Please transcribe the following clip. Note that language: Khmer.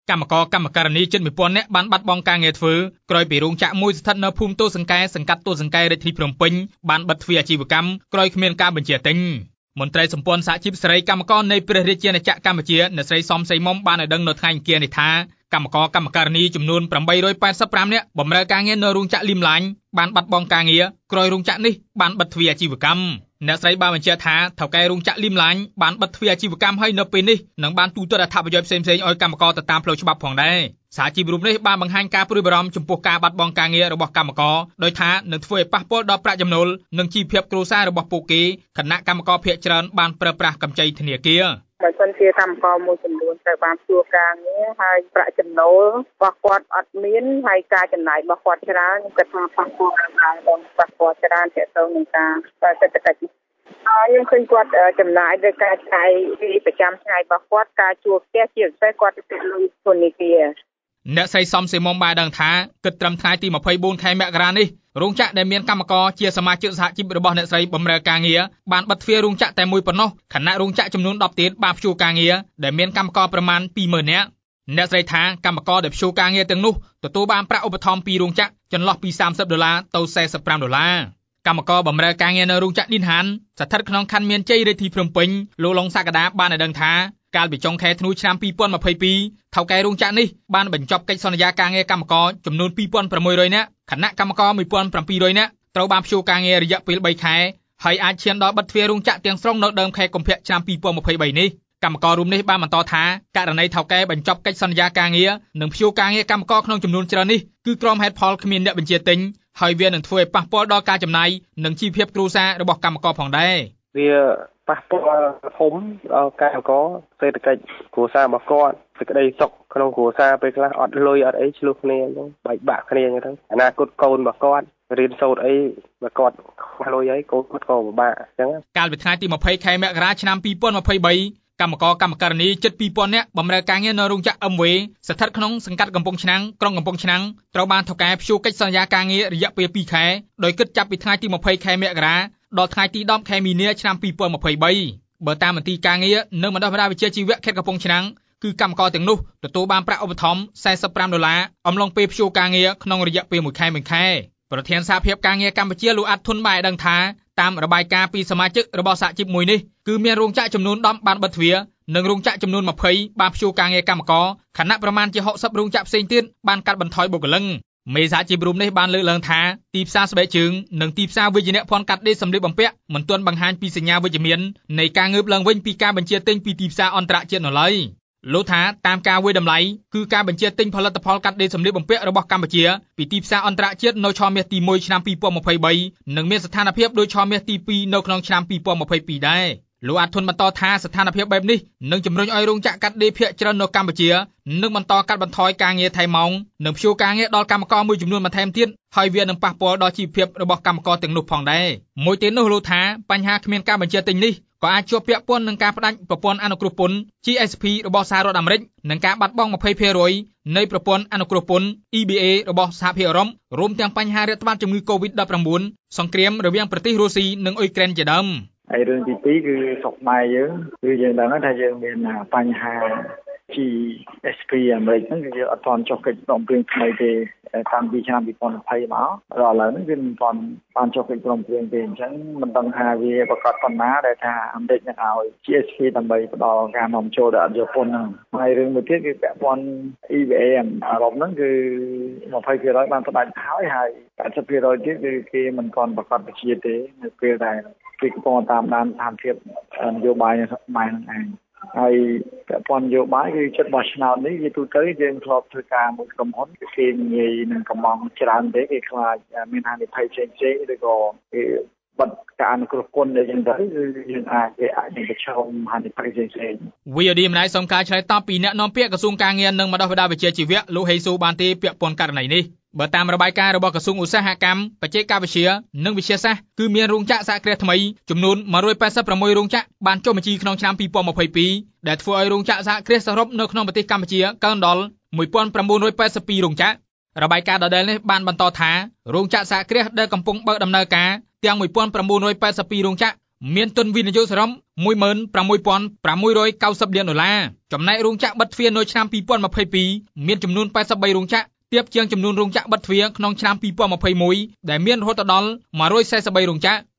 កម្មករនីជិត 1000 នាក់បានបាត់បង់ការងារធ្វើក្រោយពីរោងចក្រមួយស្ថិតនៅភូមិតូសង្កែសង្កាត់តូសង្កែរាជធានីភ្នំពេញបានបិទទ្វារអាជីវកម្មក្រោយគ្មានការបញ្ជាទិញមន្ត្រីសម្ព័ន្ធសហជីពសេរីកម្មករនៃព្រះរាជាណាចក្រកម្ពុជាអ្នកស្រីសំសីមុំបានឲ្យដឹងនៅថ្ងៃអង្គារនេះថាកម្មករនីចំនួន885នាក់បម្រើការងារនៅរោងចក្រលីមឡាញបានបាត់បង់ការងារក្រោយរោងចក្រនេះបានបិទទ្វារអាជីវកម្មអ្នកស្រីបានបញ្ជាក់ថាថៅកែរោងចក្រលីមឡាញបានបិទទ្វារអាជីវកម្មហើយនៅពេលនេះនឹងបានទូទាត់អត្ថប្រយោជន៍ផ្សេងៗឲ្យកម្មករទៅតាមផ្លូវច្បាប់ផងដែរសហជីពរូបនេះបានបង្ហាញការព្រួយបារម្ភចំពោះការបាត់បង់ការងាររបស់កម្មករដោយថានឹងធ្វើឲ្យប៉ះពាល់ដល់ប្រាក់ចំណូលនិងជីវភាពគ្រួសាររបស់ពួកគេខណៈកម្មករភាគច្រើនបានប្រើប្រាស់កម្ចីធនាគារបើសិនជាកម្មករមួយចំនួនត្រូវបានជួការងារហើយប្រាក់ចំណូលរបស់គាត់អត់មានហើយការចំណាយរបស់គាត់ច្រើនគាត់ថាប៉ះពាល់ដល់ប៉ះពាល់ច្រើនទាក់ទងនឹងការសេដ្ឋកិច្ចខ្ញុំឃើញគាត់ចំណាយលើការឆ្នៃប្រចាំថ្ងៃរបស់គាត់ការជួលផ្ទះជាពិសេសគាត់ទៅលុយធនាគារអ្នកស្រីសំសេមុំបានដឹងថាគិតត្រឹមថ្ងៃទី24ខែមករានេះរោងចក្រដែលមានកម្មករជាសមាជិកសហជីពរបស់អ្នកស្រីបម្រើការងារបានបិទទ្វាររោងចក្រតែមួយប៉ុណ្ណោះខណៈរោងចក្រចំនួន10ទៀតបានព្យួរការងារដែលមានកម្មករប្រមាណ 20000 នាក់អ្នកស្រីថាកម្មករដែលព្យួរការងារទាំងនោះទទួលបានប្រាក់ឧបត្ថម្ភពីរោងចក្រចន្លោះពី$30ទៅ$45កម្មករបម្រើការងារនៅរោងចក្រឌីនហានស្ថិតក្នុងខណ្ឌមានជ័យរាជធានីភ្នំពេញលោកឡុងសក្តាបានឲ្យដឹងថាកាលពីចុងខែធ្នូឆ្នាំ2022ថៅកែរោងចក្រនេះបានបញ្ចប់កិច្ចសន្យាការងារកម្មករចំនួន2600នាក់ខណៈកម្មករ1700នាក់ត្រូវបានព្យួរការងាររយៈពេល3ខែហើយអាចឈានដល់បិទទ្វាររោងចក្រទាំងស្រុងនៅដើមខែកុម្ភៈឆ្នាំ2023នេះកម្មកររួមនេះបានបន្តថាករណីថៅកែបញ្ចប់កិច្ចសន្យាការងារនិងព្យួរការងារកម្មករក្នុងចំនួនច្រើននេះគឺក្រុមហេតុផលគ្មានអ្នកបញ្ជាទិញហើយវានឹងធ្វើឲ្យប៉ះពាល់ដល់ការចំណាយនិងជីវភាពគ្រួសាររបស់កម្មករផងដែរវាប៉ះពាល់ធំដល់កម្មករសេដ្ឋកិច្ចគ្រួសាររបស់គាត់សេចក្តីសុខក្នុងគ្រួសារពេលខ្លះអត់លុយអត់អីឆ្លោះគ្នាអញ្ចឹងបែកបាក់គ្នាអញ្ចឹងអនាគតកូនរបស់គាត់រៀនសូត្រអីបើគាត់ខ្វះលុយអីកូនគាត់ក៏ពិបាកអញ្ចឹងកាលពីថ្ងៃទី20ខែមករាឆ្នាំ2023កម្មករនីជិត2000នាក់បម្រើការងារនៅរោងចក្រ MV ស្ថិតក្នុងសង្កាត់កំពង់ឆ្នាំងក្រុងកំពង់ឆ្នាំងត្រូវបានថៅកែព្យួរកិច្ចសន្យាការងាររយៈពេល2ខែដោយគិតចាប់ពីថ្ងៃទី20ខែមករាដល់ថ្ងៃទី10ខែមីនាឆ្នាំ2023បើតាមមន្ទីរការងារនិងបណ្ដុះបណ្ដាលវិជ្ជាជីវៈខេត្តកំពង់ឆ្នាំងគឺកម្មករទាំងនោះទទួលបានប្រាក់ឧបត្ថម្ភ$45អំឡុងពេលព្យួរការងារក្នុងរយៈពេល1ខែប្រធានសហភាពការងារកម្ពុជាលោកអាត់ធុនបានដឹងថាតាមរបាយការណ៍ពីសមាជិករបស់សហជីពមួយនេះគឺមានរោងចក្រចំនួន10បានបិទទ្វារនិងរោងចក្រចំនួន20បានព្យួរការងារកម្មករខណៈប្រមាណជា60រោងចក្រផ្សេងទៀតបានកាត់បន្ថយបុគ្គលិកមេសហជីពរូបនេះបានលើកឡើងថាទីផ្សារស្បែកជើងនិងទីផ្សារវិជ្ជាភ័ណ្ឌកាត់ដេរសម្លៀកបំពាក់មិនទាន់បង្ហាញពីសញ្ញាវិជ្ជមាននៃការងើបឡើងវិញពីការបញ្ជាទិញពីទីផ្សារអន្តរជាតិនៅឡើយលោកថាតាមការវាយតម្លៃគឺការបញ្ជាទិញផលិតផលកាត់ដេរសម្លៀកបំពាក់របស់កម្ពុជាពីទីផ្សារអន្តរជាតិនៅឆមាសទី1ឆ្នាំ2023និងមានស្ថានភាពដូចឆមាសទី2នៅក្នុងឆ្នាំ2022ដែរលោកអាត់ធុនបន្តថាស្ថានភាពបែបនេះនឹងជំរុញឲ្យរោងចក្រកាត់ដេរភាគច្រើននៅកម្ពុជានឹងបន្តកាត់បន្ថយការងារថែមម៉ោងនិងព្យួរការងារដល់កម្មករមួយចំនួនបន្ថែមទៀតហើយវានឹងប៉ះពាល់ដល់ជីវភាពរបស់កម្មករទាំងនោះផងដែរមួយទៀតនោះលោកថាបញ្ហាគ្មានការបញ្ជាទិញនេះក៏អាចជាប់ពាក់ព័ន្ធនឹងការផ្ដាច់ប្រព័ន្ធអនុគ្រោះពន្ធ GSP របស់សហរដ្ឋអាមេរិកនិងការបាត់បង់ 20% នៃប្រព័ន្ធអនុគ្រោះពន្ធ EBA របស់សហភាពអឺរ៉ុបរួមទាំងបញ្ហារាតត្បាតជំងឺ COVID-19 សង្គ្រាមរវាងប្រទេសរុស្ស៊ីនិងអ៊ុយក្រែនជាដើមហើយរឿងទី2គឺស្រុកខ្មែរយើងគឺយើងដឹងថាយើងមានបញ្ហា GSP អាមេរិកហ្នឹងគឺយើងអត់ទាន់ចុះកិច្ចព្រមព្រៀងថ្មីទេតាំងពីឆ្នាំ2020មកដល់ឥឡូវនេះវាមិនទាន់បានចុះកិច្ចព្រមព្រៀងទេអញ្ចឹងមិនដឹងថាវាប្រកាសប៉ុណ្ណាដែលថាអាមេរិកនឹងឲ្យ GSP ដើម្បីផ្ដល់ការនាំចូលដល់អន្តរពន្ធហ្នឹងហើយរឿងមួយទៀតគឺពាក់ព័ន្ធ EVA អឺរ៉ុបហ្នឹងគឺ 20% បានផ្ដាច់ហើយ80% ទៀតគឺគេមិនទាន់ប្រកាសបញ្ជាទេនៅពេលដែលគេកំពុងតាមដានស្ថានភាពនយោបាយនៅខ្មែរហ្នឹងឯងហើយពាក់ព័ន្ធនយោបាយគឺចិត្តបោះឆ្នោតនេះវាទូទៅយើងធ្លាប់ធ្វើការមួយក្រុមហ៊ុនគេនិយាយនឹងកំងច្រើនទេគេខ្លាចមានហានិភ័យផ្សេងៗឬក៏គេបិទការអនុគ្រោះពន្ធដែលយើងទៅគឺយើងអាចនឹងប្រឈមហានិភ័យផ្សេងៗ VOD ម្នាក់សុំការឆ្លើយតបពីអ្នកនាំពាក្យក្រសួងការងារនិងបណ្ដុះបណ្ដាលវិជ្ជាជីវៈលោកហេស៊ូបានទេពាក់ព័ន្ធករណីនេះបើតាមរបាយការណ៍របស់ក្រសួងឧស្សាហកម្មបច្ចេកវិទ្យានិងវិទ្យាសាស្ត្រគឺមានរោងចក្រសហគ្រាសថ្មីចំនួន186រោងចក្របានចុះបញ្ជីក្នុងឆ្នាំ2022ដែលធ្វើឲ្យរោងចក្រសហគ្រាសសរុបនៅក្នុងប្រទេសកម្ពុជាកើនដល់1982រោងចក្ររបាយការណ៍ដដែលនេះបានបន្តថារោងចក្រសហគ្រាសដែលកំពុងបើកដំណើរការទាំង1982រោងចក្រមានទុនវិនិយោគសរុប $16,690 លាន ចំណែករោងចក្របិទទ្វារនៅឆ្នាំ 2022 មានចំនួន 83 រោងចក្រ ទាបជាងចំនួនរោងចក្របិទទ្វារក្នុងឆ្នាំ 2021 ដែលមានរហូតដល់ 143 រោងចក្រ។